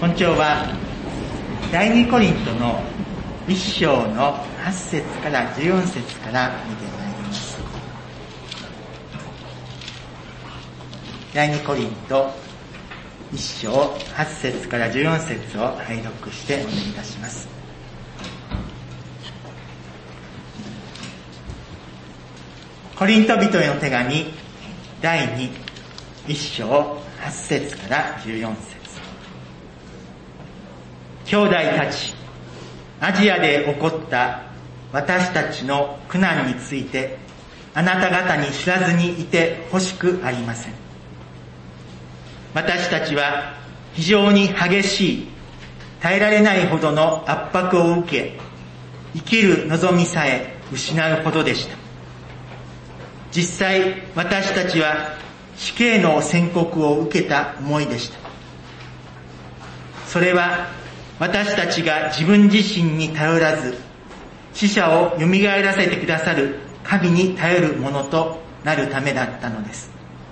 今朝は第2コリントの1章の8節から14節から見てまいります。第2コリント1章8節から14節を拝読してお願いいたします。コリント人への手紙第1章8節から14節。兄弟たち、アジアで起こった私たちの苦難についてあなた方に知らずにいてほしくありません。私たちは非常に激しい、耐えられないほどの圧迫を受け、生きる望みさえ失うほどでした。実際私たちは死刑の宣告を受けた思いでした。それは私たちが自分自身に頼らず、死者を蘇らせてくださる神に頼るものとなるためだったのです。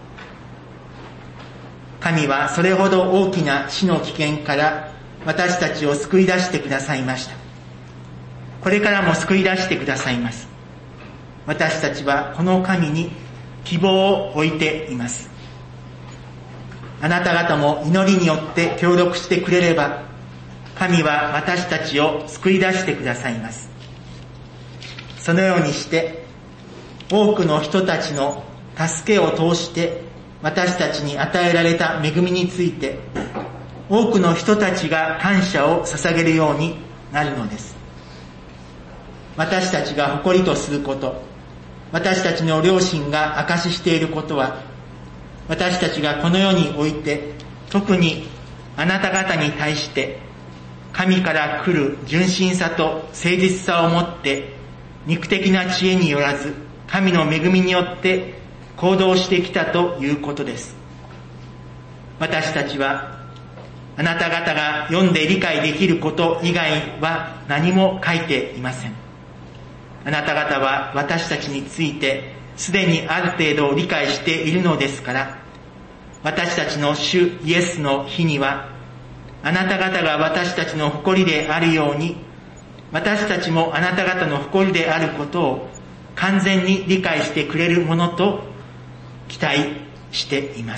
神はそれほど大きな死の危険から私たちを救い出してくださいました。これからも救い出してくださいます。私たちはこの神に希望を置いています。あなた方も祈りによって協力してくれれば、神は私たちを救い出してくださいます。そのようにして多くの人たちの助けを通して私たちに与えられた恵みについて多くの人たちが感謝を捧げるようになるのです。私たちが誇りとすること、私たちの両親が証ししていることは、私たちがこの世において特にあなた方に対して神から来る純真さと誠実さをもって肉的な知恵によらず神の恵みによって行動してきたということです。私たちはあなた方が読んで理解できること以外は何も書いていません。あなた方は私たちについてすでにある程度理解しているのですから、私たちの主イエスの日にはあなた方が私たちの誇りであるように、私たちもあなた方の誇りであることを完全に理解してくれるものと期待しています。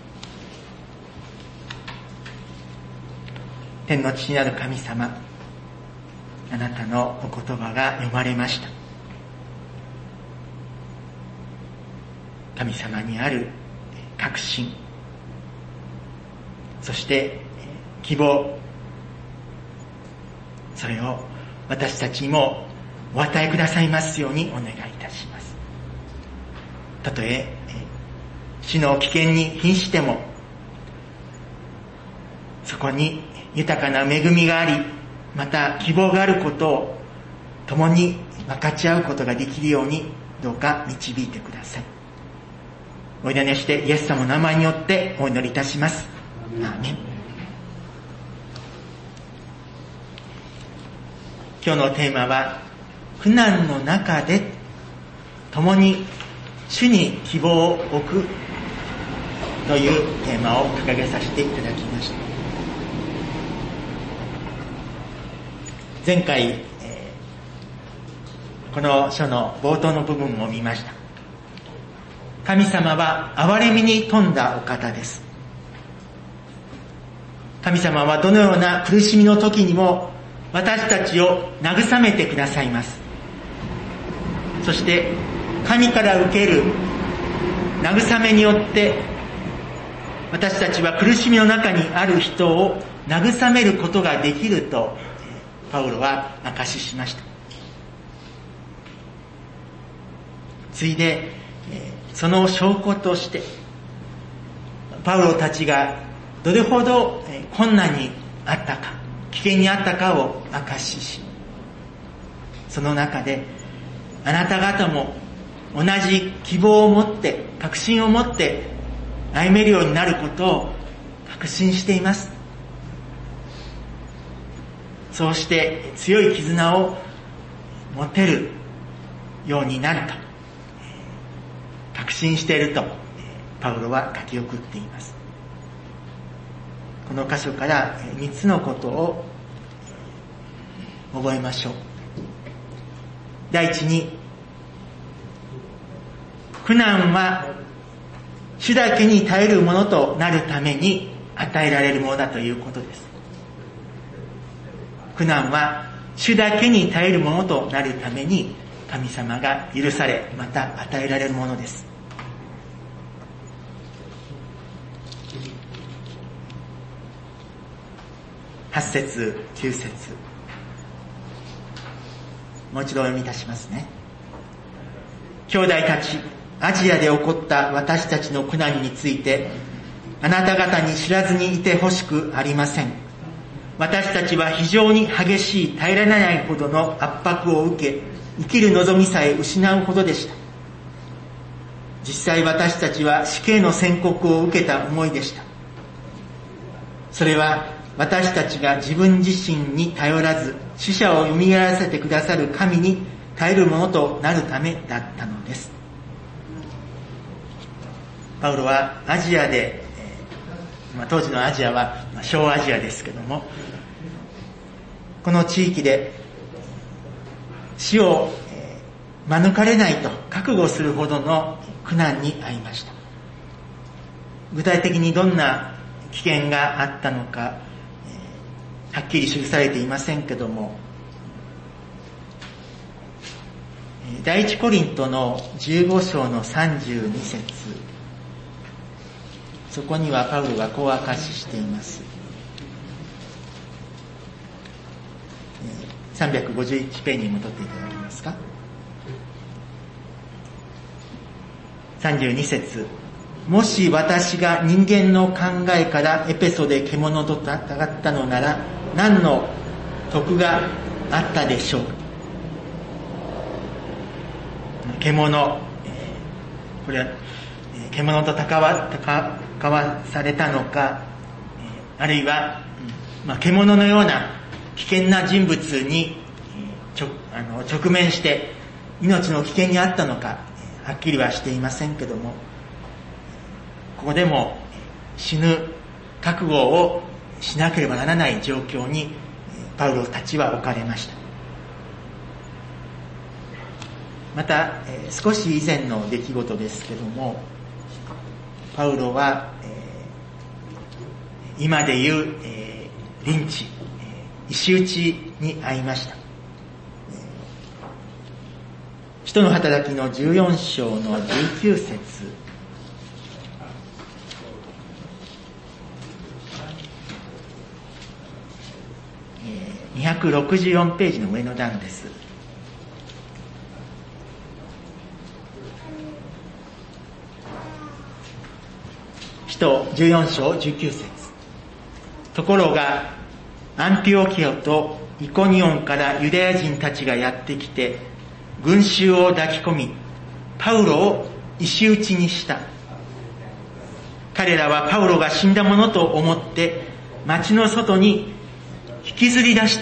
天の父なる神様、あなたのお言葉が読まれました。神様にある確信、そして希望、それを私たちにもお与えくださいますようにお願いいたします。たとえ死の危険に瀕しても、そこに豊かな恵みがあり、また希望があることを共に分かち合うことができるようにどうか導いてください。お委ねしてイエス様の名前によってお祈りいたします。アーメン。今日のテーマは、苦難の中で共に主に希望を置くというテーマを掲げさせていただきました。前回、この書の冒頭の部分を見ました。神様は憐れみに富んだお方です。神様はどのような苦しみの時にも私たちを慰めてくださいます。そして神から受ける慰めによって私たちは苦しみの中にある人を慰めることができるとパウロは証ししました。ついでその証拠としてパウロたちがどれほど困難にあったか、危険にあったかを証しし、その中であなた方も同じ希望を持って確信を持って歩めるようになることを確信しています。そうして強い絆を持てるようになると確信しているとパウロは書き送っています。 この箇所から3つのことを覚えましょう。第一に、苦難は主だけに耐えるものとなるために与えられるものだということです。苦難は主だけに耐えるものとなるために神様が許され、また与えられるものです。8節9節、もう一度お読みいたしますね。兄弟たち、アジアで起こった私たちの苦難についてあなた方に知らずにいてほしくありません。私たちは非常に激しい、耐えられないほどの圧迫を受け、生きる望みさえ失うほどでした。実際私たちは死刑の宣告を受けた思いでした。それは私たちが自分自身に頼らず、死者を蘇らせてくださる神に耐えるものとなるためだったのです。パウロはアジアで、当時のアジアは小アジアですけども、この地域で死を免れないと覚悟するほどの苦難に遭いました。具体的にどんな危険があったのか、はっきり記されていませんけども、第一コリントの15章の32節、そこにはパウロがこう明かししています。351ページに戻っていただけますか。32節、もし私が人間の考えからエペソで獣と戦ったのなら何の得があったでしょう。獣、これは獣と戦わされたのか、あるいは、獣のような危険な人物に直面して命の危険にあったのか、はっきりはしていませんけども、ここでも死ぬ覚悟をしなければならない状況にパウロたちは置かれました。また少し以前の出来事ですけども、パウロは今でいうリンチ、石打ちに遭いました。使徒の働きの14章の19節、264ページの上の段です。使徒14章19節、ところがアンティオキオとイコニオンからユダヤ人たちがやってきて群衆を抱き込み、パウロを石打ちにした。彼らはパウロが死んだものと思って町の外に引きずり出した。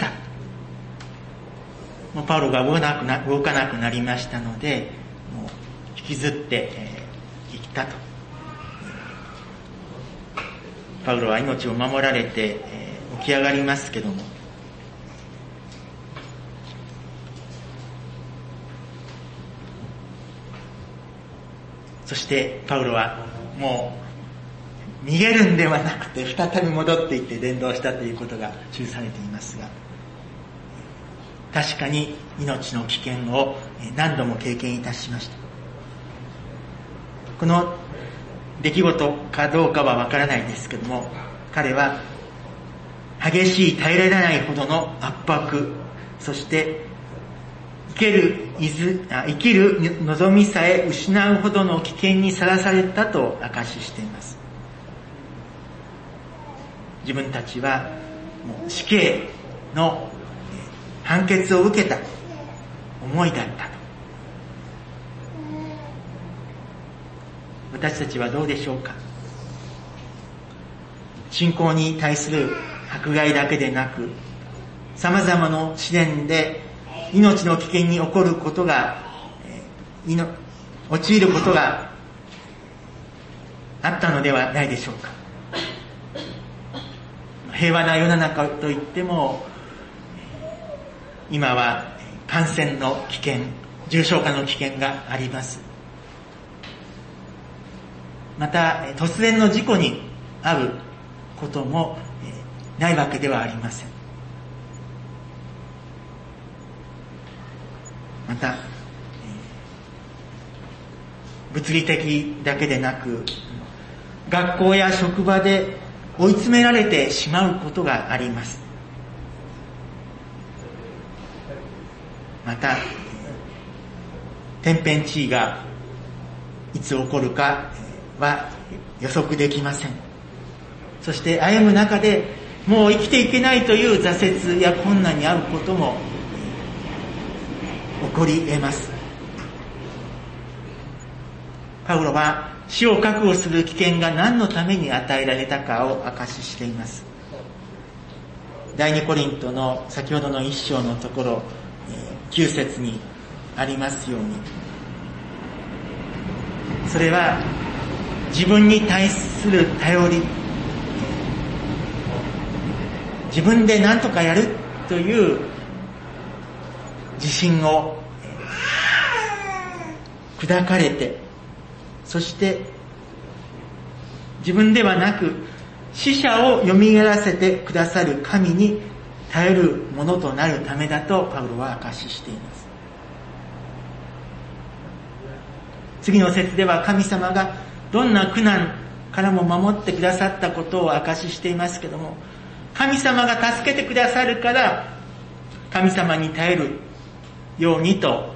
もうパウロが動かなくなりましたので、もう引きずって行ったと。パウロは命を守られて起き上がりますけども、そしてパウロはもう逃げるんではなくて再び戻っていって伝道したということが記されていますが、確かに命の危険を何度も経験いたしました。この出来事かどうかはわからないですけども、彼は激しい耐えられないほどの圧迫、そして生きる望みさえ失うほどの危険にさらされたと証ししています。自分たちはもう死刑の判決を受けた思いだったと。私たちはどうでしょうか。信仰に対する迫害だけでなく、様々な試練で命の危険に起こることが、陥ることがあったのではないでしょうか。 平和な世の中といっても、今は感染の危険、重症化の危険があります。また突然の事故に遭うこともないわけではありません。また物理的だけでなく、学校や職場で追い詰められてしまうことがあります。また天変地異がいつ起こるかは予測できません。そして歩む中でもう生きていけないという挫折や困難に遭うことも起こり得ます。パウロは死を覚悟する危険が何のために与えられたかを明かししています。第2コリントの先ほどの1章のところ9節にありますように、それは自分に対する頼り、自分で何とかやるという自信を砕かれて、そして自分ではなく死者を蘇らせてくださる神に頼るものとなるためだとパウロは証ししています。次の節では神様がどんな苦難からも守ってくださったことを証ししていますけども、神様が助けてくださるから神様に頼るようにと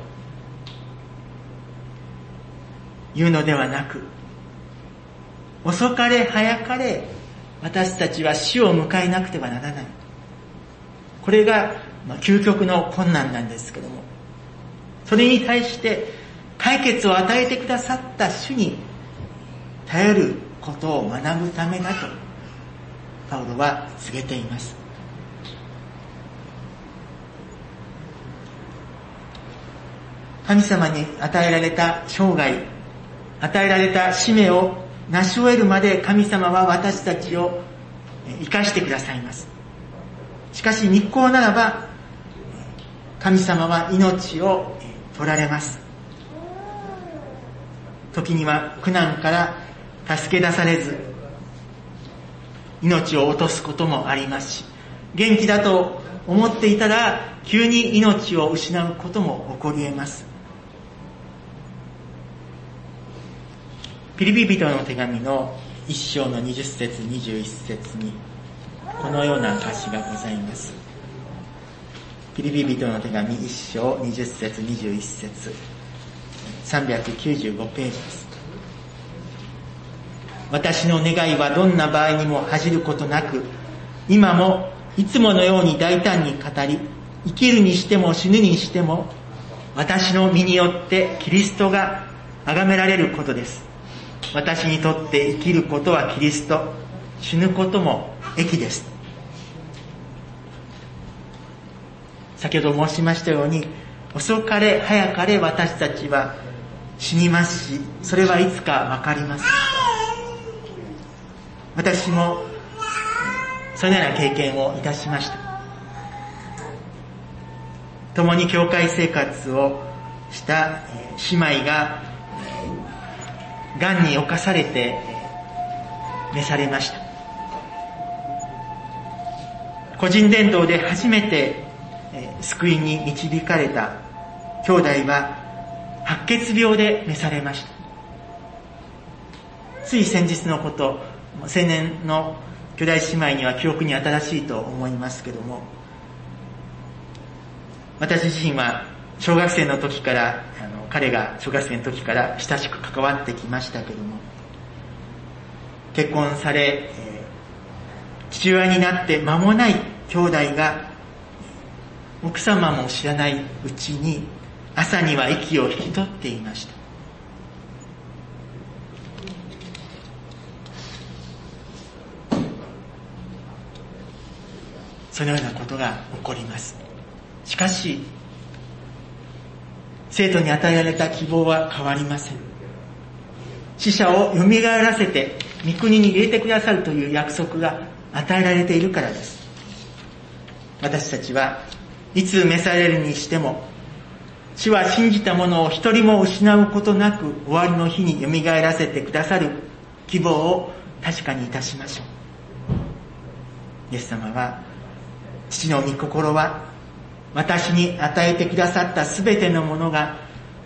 いうのではなく、遅かれ早かれ私たちは死を迎えなくてはならない。これが究極の困難なんですけども、それに対して解決を与えてくださった主に頼ることを学ぶためだとパウロは告げています。神様に与えられた生涯、与えられた使命を成し終えるまで神様は私たちを生かしてくださいます。しかし日光ならば神様は命を取られます。時には苦難から助け出されず命を落とすこともありますし、元気だと思っていたら急に命を失うことも起こり得ます。ピリピ人の手紙の1章の20節21節にこのような歌詞がございます。ピリピ人の手紙1章20節21節395ページです。私の願いはどんな場合にも恥じることなく、今もいつものように大胆に語り、生きるにしても死ぬにしても私の身によってキリストが崇められることです。私にとって生きることはキリスト、死ぬことも益です。先ほど申しましたように、遅かれ早かれ私たちは死にますし、それはいつかわかります。私もそのような経験をいたしました。共に教会生活をした姉妹が癌に侵されて召されました。個人伝道で初めて救いに導かれた兄弟は白血病で召されました。つい先日のこと、青年の兄弟姉妹には記憶に新しいと思いますけども、私自身は小学生の時から彼が小学生の時から親しく関わってきましたけども、結婚され父親になって間もない兄弟が奥様も知らないうちに朝には息を引き取っていました。そのようなことが起こります。しかし生徒に与えられた希望は変わりません。死者を蘇らせて御国に入れてくださるという約束が与えられているからです。私たちはいつ召されるにしても、主は信じた者を一人も失うことなく終わりの日によみがえらせてくださる希望を確かにいたしましょう。イエス様は、父の御心は私に与えてくださったすべてのものが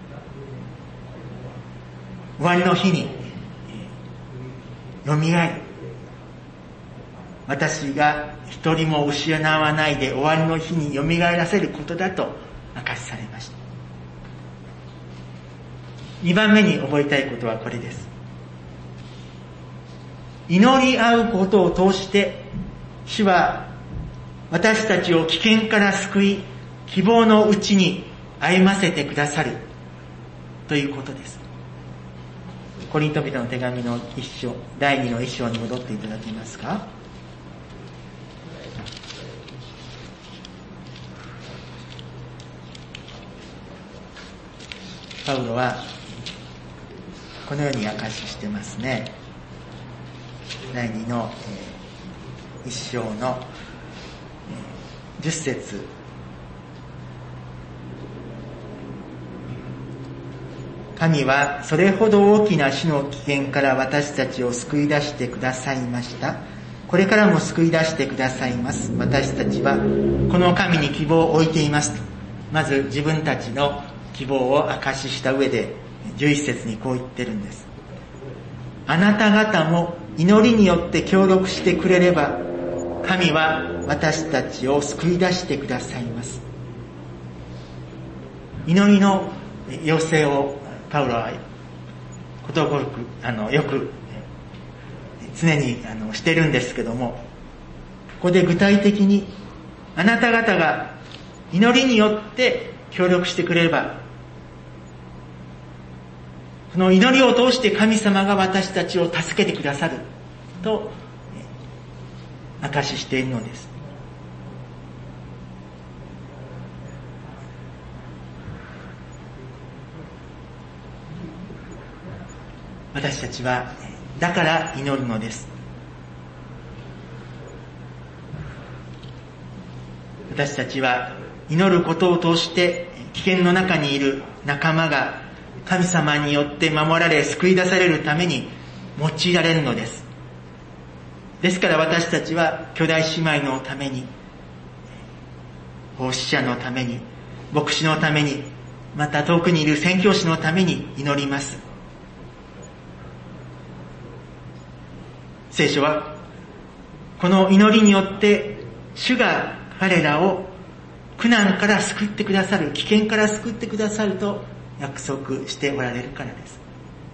終わりの日によみがえる。私が一人も失わないで終わりの日によみがえらせることだと明かしされました。2番目に覚えたいことはこれです。祈り合うことを通して主は私たちを危険から救い、希望のうちに歩ませてくださるということです。コリント人の手紙の1章、第2の1章に戻っていただけますか。パウロはこのように明かししてますね。第2の1章の10節。神はそれほど大きな死の危険から私たちを救い出してくださいました。これからも救い出してくださいます。私たちはこの神に希望を置いていますと、まず自分たちの希望を証しした上で11節にこう言ってるんです。あなた方も祈りによって協力してくれれば、神は私たちを救い出してくださいます。祈りの要請をパウロはことごとくよく常にしてるんですけども、ここで具体的にあなた方が祈りによって協力してくれれば、その祈りを通して神様が私たちを助けてくださると証ししているのです。私たちはだから祈るのです。私たちは祈ることを通して危険の中にいる仲間が神様によって守られ救い出されるために用いられるのです。ですから私たちは兄弟姉妹のために、奉仕者のために、牧師のために、また遠くにいる宣教師のために祈ります。聖書はこの祈りによって主が彼らを苦難から救ってくださる、危険から救ってくださると約束しておられるからです。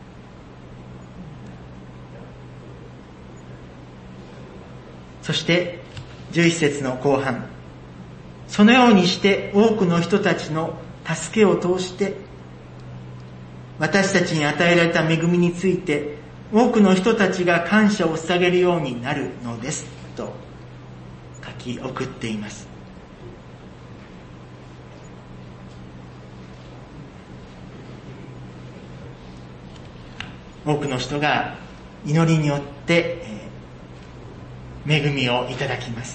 そして11節の後半、そのようにして多くの人たちの助けを通して私たちに与えられた恵みについて多くの人たちが感謝を捧げるようになるのですと書き送っています。多くの人が祈りによって恵みをいただきます。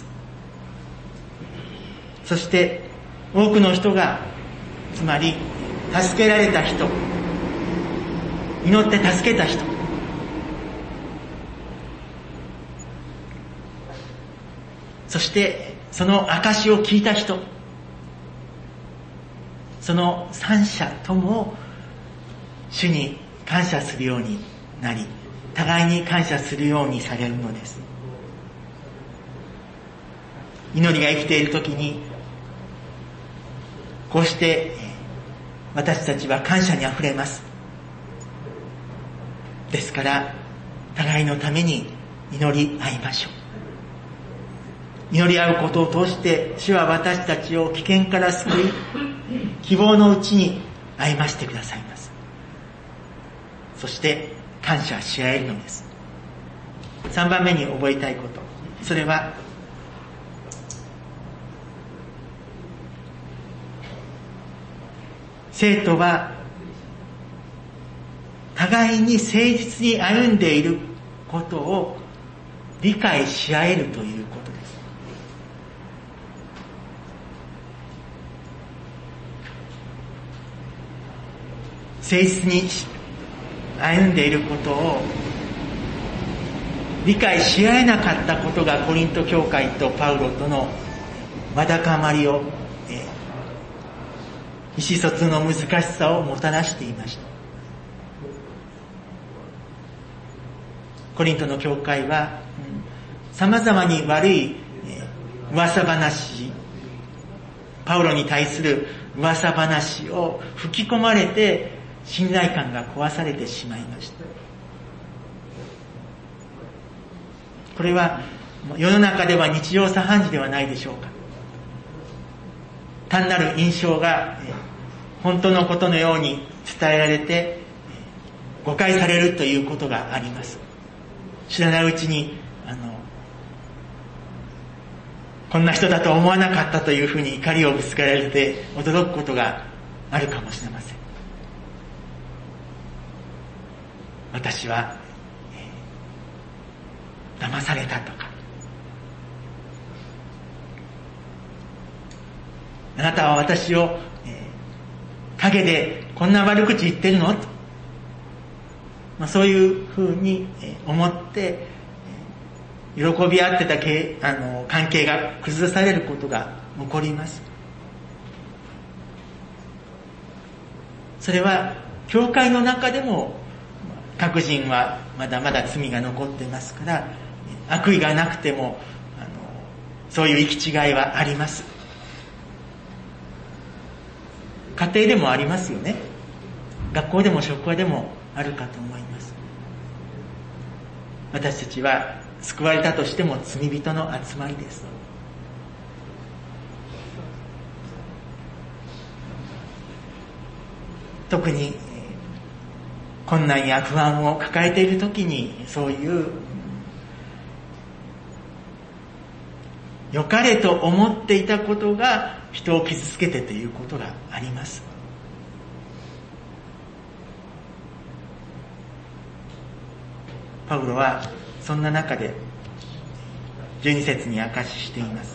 そして多くの人が、つまり助けられた人、祈って助けた人、そしてその証を聞いた人、その三者とも主に感謝するようになり、互いに感謝するようにされるのです。祈りが生きているときに、こうして私たちは感謝にあふれます。ですから互いのために祈り合いましょう。祈り合うことを通して主は私たちを危険から救い、希望のうちに歩ませてくださいます。そして感謝し合えるのです。3番目に覚えたいこと、それは生徒は互いに誠実に歩んでいることを理解し合えるということです。誠実に歩んでいることを理解し合えなかったことがコリント教会とパウロとのわだかまりを、意思疎通の難しさをもたらしていました。コリントの教会は様々に悪い噂話、パウロに対する噂話を吹き込まれて信頼感が壊されてしまいました。これは世の中では日常茶飯事ではないでしょうか。単なる印象が本当のことのように伝えられて誤解されるということがあります。知らないうちにこんな人だと思わなかったというふうに怒りをぶつけられて驚くことがあるかもしれません。私は、騙されたとか、あなたは私を、陰でこんな悪口言ってるのと、そういうふうに思って喜び合ってた関係が崩されることが起こります。それは教会の中でも各人はまだまだ罪が残っていますから、悪意がなくてもそういう行き違いはあります。家庭でもありますよね。学校でも職場でもあるかと思います。私たちは救われたとしても罪人の集まりです。特に困難や不安を抱えているときに、そういう良かれと思っていたことが人を傷つけてということがあります。パウロはそんな中で12節に証ししています。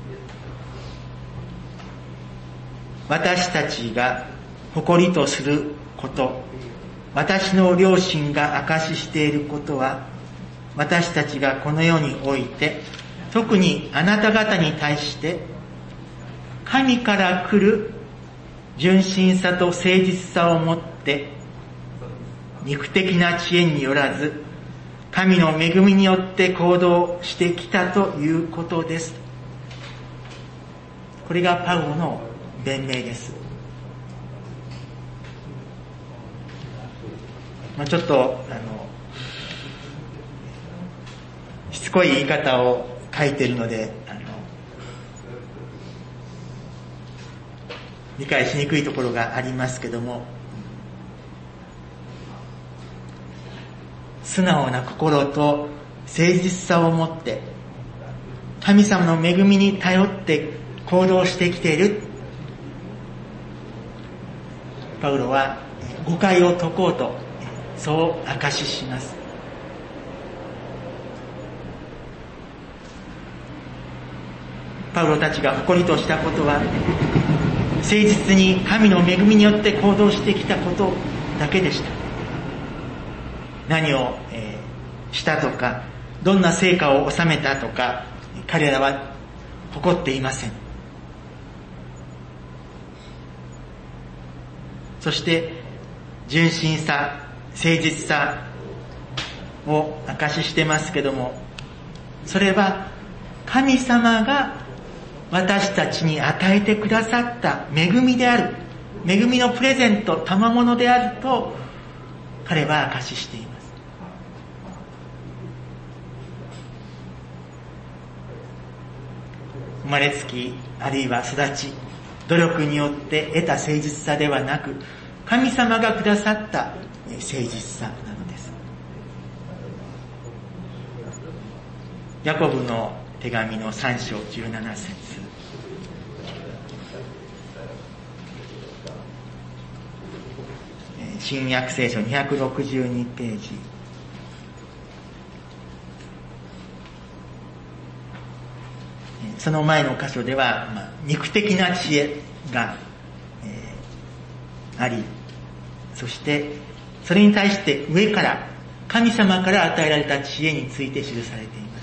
私たちが誇りとすること、私の両親が証ししていることは、私たちがこの世において、特にあなた方に対して神から来る純真さと誠実さをもって肉的な知恵によらず神の恵みによって行動してきたということです。これがパウロの弁明です。ちょっとしつこい言い方を書いているので理解しにくいところがありますけども、素直な心と誠実さを持って神様の恵みに頼って行動してきている。パウロは誤解を解こうとそう証しします。パウロたちが誇りとしたことは誠実に神の恵みによって行動してきたことだけでした。何を、したとかどんな成果を収めたとか彼らは誇っていません。そして純真さ、誠実さを証ししてますけども、それは神様が私たちに与えてくださった恵みである、恵みのプレゼント、賜物であると彼は証ししています。生まれつきあるいは育ち努力によって得た誠実さではなく、神様がくださった誠実さなのです。ヤコブの手紙の3章17節、新約聖書262ページ、 その前の箇所では、肉的な知恵が、あり、そしてそれに対して上から神様から与えられた知恵について記されています。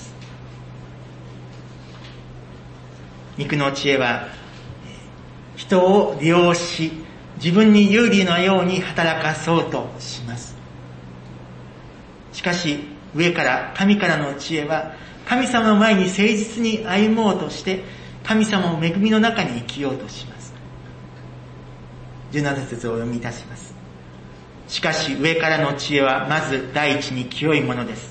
肉の知恵は人を利用し、自分に有利のように働かそうとします。しかし上から神からの知恵は、神様の前に誠実に歩もうとして神様の恵みの中に生きようとします。17節をお読みいたします。しかし上からの知恵はまず第一に清いものです。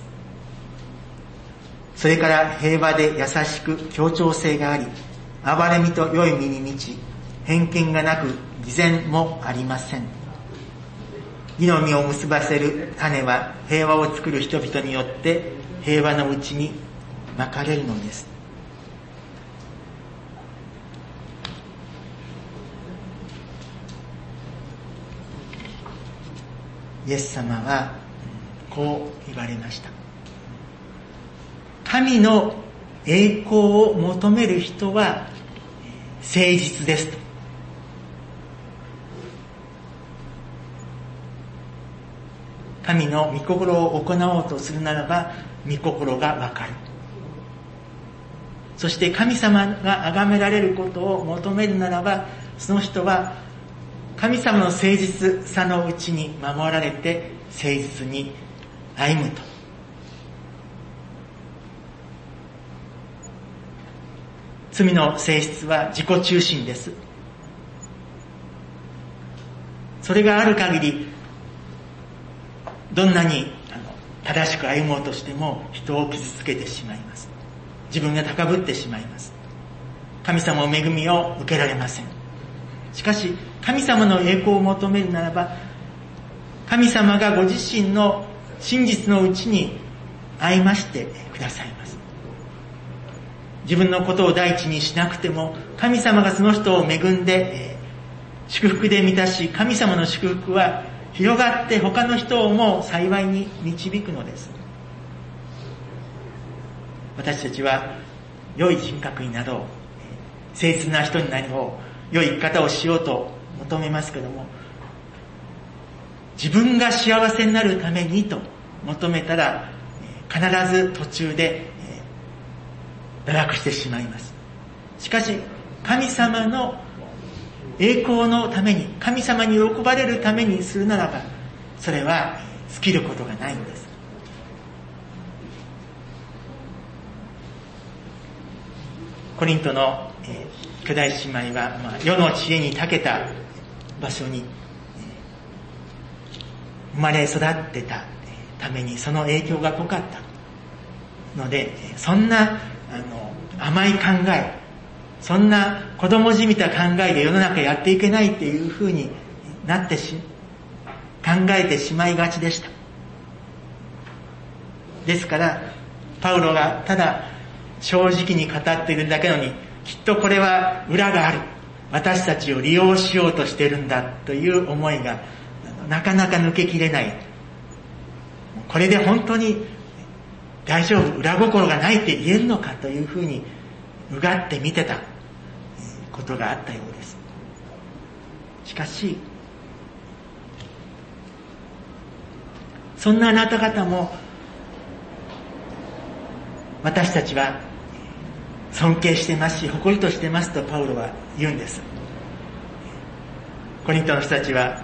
それから平和で優しく協調性があり、憐れみと良い実に満ち、偏見がなく偽善もありません。義の実を結ばせる種は平和を作る人々によって平和のうちにまかれるのです。イエス様はこう言われました。神の栄光を求める人は誠実ですと。神の御心を行おうとするならば御心がわかる。そして神様が崇められることを求めるならば、その人は神様の誠実さのうちに守られて誠実に歩むと。罪の性質は自己中心です。それがある限り、どんなに正しく歩もうとしても人を傷つけてしまいます。自分が高ぶってしまいます。神様の恵みを受けられません。しかし神様の栄光を求めるならば、神様がご自身の真実のうちに歩ましてくださいます。自分のことを第一にしなくても、神様がその人を恵んで祝福で満たし、神様の祝福は広がって他の人をも幸いに導くのです。私たちは良い人格になろう、誠実な人になろう、良い生き方をしようと求めますけども、自分が幸せになるためにと求めたら必ず途中で堕落してしまいます。しかし神様の栄光のために、神様に喜ばれるためにするならば、それは尽きることがないんです。コリントの兄弟姉妹は、世の知恵に長けた場所に生まれ育ってたために、その影響が濃かったので、そんな甘い考え、そんな子供じみた考えで世の中やっていけないっていうふうになって考えてしまいがちでした。ですからパウロがただ正直に語っているだけのに、きっとこれは裏がある、私たちを利用しようとしているんだという思いがなかなか抜けきれない。これで本当に大丈夫、裏心がないって言えるのかというふうにうがって見てたことがあったようです。しかしそんなあなた方も、私たちは尊敬してますし誇りとしてますとパウロは言うんです。コリントの人たちは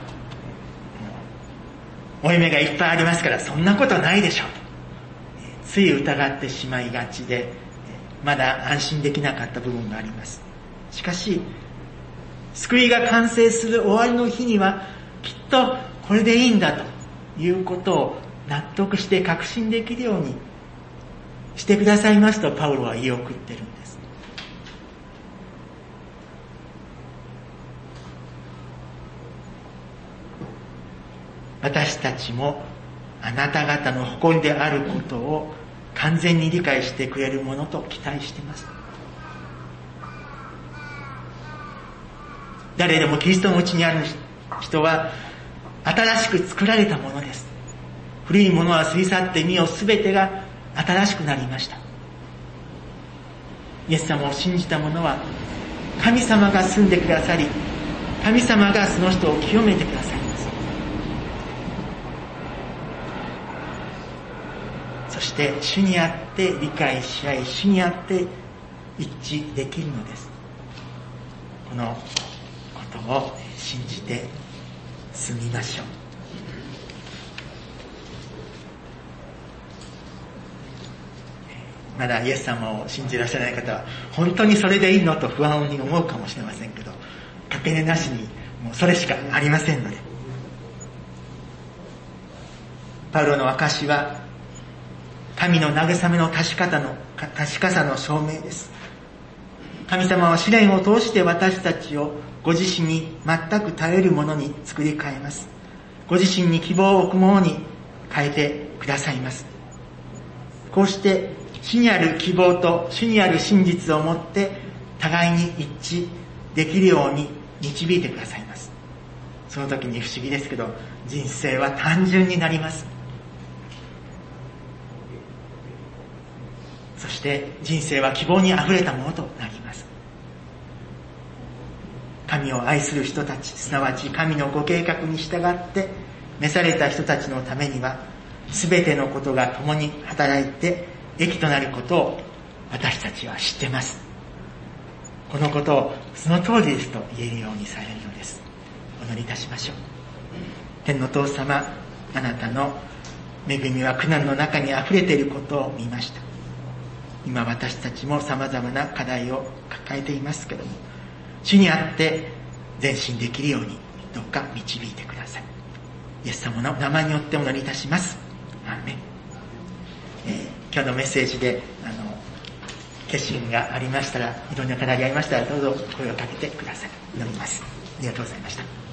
負い目がいっぱいありますから、そんなことないでしょうとつい疑ってしまいがちで、まだ安心できなかった部分があります。しかし救いが完成する終わりの日には、きっとこれでいいんだということを納得して確信できるようにしてくださいますとパウロは言い送ってるんです。私たちもあなた方の誇りであることを完全に理解してくれるものと期待しています。誰でもキリストのうちにある人は新しく作られたものです。古いものは過ぎ去って見よ、すべてが新しくなりました。 イエス様を信じた者は神様が住んでくださり、神様がその人を清めてくださいます。そして主にあって理解し合い、主にあって一致できるのです。このことを信じて進みましょう。まだイエス様を信じらっしゃらない方は本当にそれでいいのと不安に思うかもしれませんけど、かけねなしにもうそれしかありませんので。パウロの証は神の慰めの確かさの証明です。神様は試練を通して私たちをご自身に全く耐えるものに作り変えます。ご自身に希望を置くものに変えてくださいます。こうして主にある希望と主にある真実をもって互いに一致できるように導いてくださいます。その時に不思議ですけど、人生は単純になります。そして人生は希望にあふれたものとなります。神を愛する人たち、すなわち神のご計画に従って召された人たちのためには、すべてのことが共に働いて益となることを私たちは知っています。このことをその通りですと言えるようにされるのです。お祈りいたしましょう。天の父様、あなたの恵みは苦難の中にあふれていることを見ました。今私たちも様々な課題を抱えていますけども、主にあって前進できるようにどうか導いてください。イエス様の名前によってお祈りいたします。アーメン。今日のメッセージで決心がありましたら、いろんな課題がありましたら、どうぞ声をかけてください。祈ります。ありがとうございました。